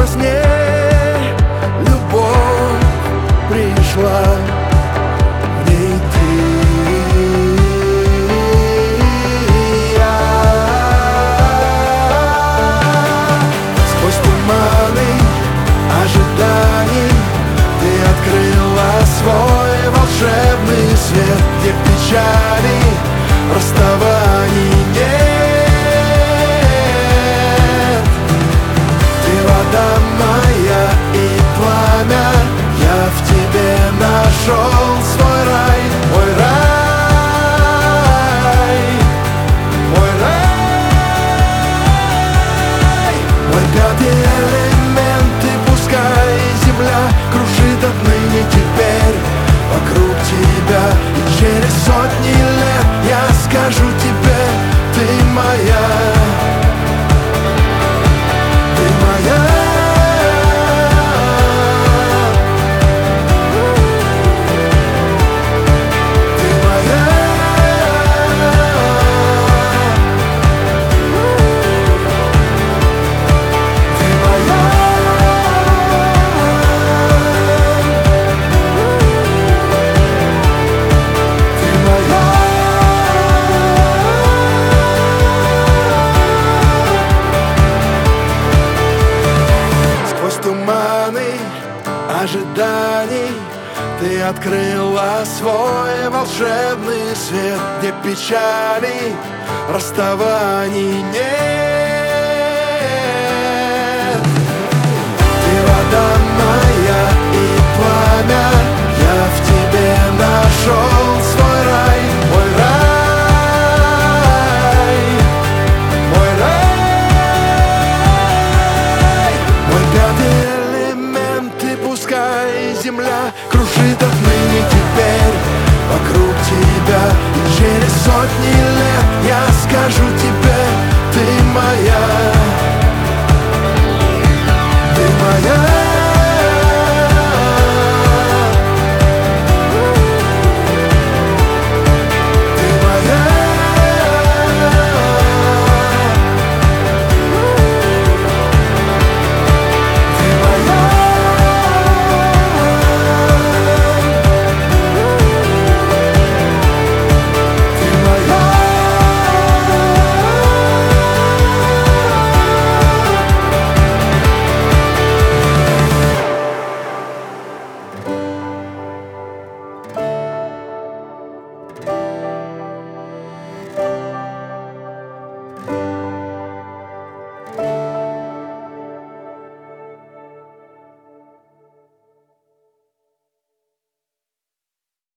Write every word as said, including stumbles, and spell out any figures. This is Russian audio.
сне любовь пришла, в ней ты и я. Сквозь туманы ожиданий ты открыла свой волшебный свет, где печали, расставаний нет. Ты вода моя и пламя, я в тебе нашел свой рай, мой рай, мой рай. Мой пятый элемент, и пускай земля кружит отныне теперь вокруг тебя. И через сотни лет я скажу тебе: ты моя, ты моя. Ожиданий ты открыла свой волшебный свет, где печали, расставаний нет. Ты вода моя и пламя, я в тебе нашел свой рай, мой рай, мой рай. Мой пятый пускай земля кружит отныне теперь вокруг тебя. И через сотни лет я скажу тебе: ты моя,